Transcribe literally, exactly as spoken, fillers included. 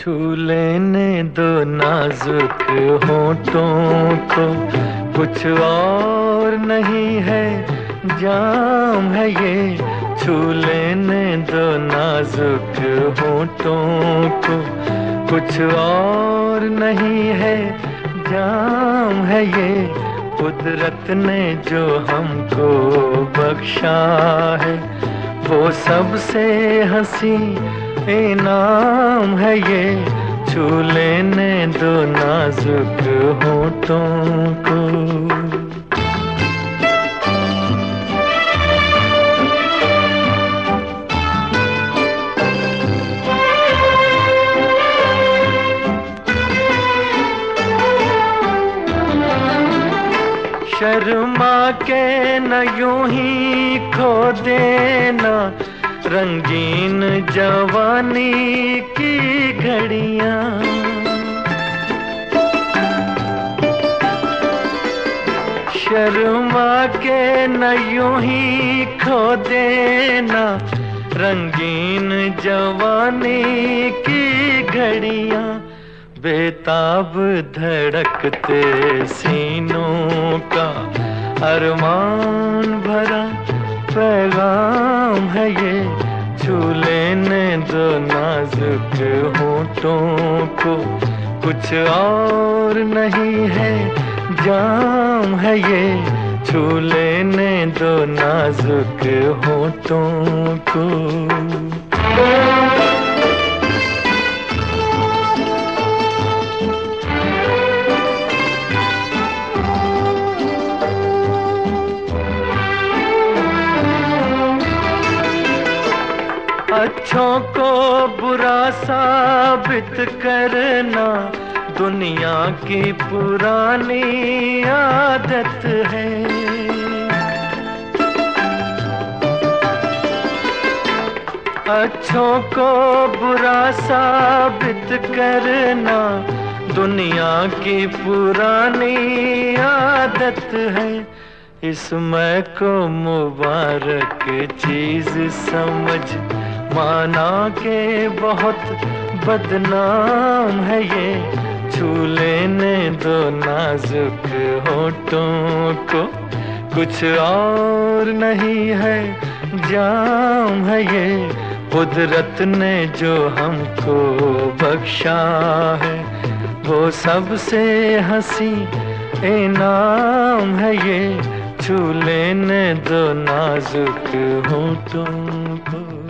छू लेने दो नाजुक होठों को, कुछ और नहीं है जाम है ये। छू लेने दो नाजुक होठों को, कुछ और नहीं है जाम है ये। कुदरत ने जो हमको बख्शा है, वो सबसे हंसी इनाम है ये। छू लेने दो नाजुक होठों को। शर्मा के न यूं ही खो देना रंगीन जवानी की घड़ियां। शर्मा के न यूं ही खो देना रंगीन जवानी की घड़ियां। बेताब धड़कते सीनों का अरमान भरा पैगाम है ये। छू लेने दो नाजुक होठों को, कुछ और नहीं है जाम है ये। छू लेने दो नाजुक होठों को। अच्छों को बुरा साबित करना दुनिया की पुरानी आदत है। अच्छों को बुरा साबित करना दुनिया की पुरानी आदत है। इसमें को मुबारक चीज समझ माना के बहुत बदनाम है ये। छू लेने दो नाजुक होठों को, कुछ और नहीं है जाम है ये। कुदरत ने जो हमको बख्शा है, वो सबसे हंसी इनाम है ये। छू लेने दो नाजुक होठों को।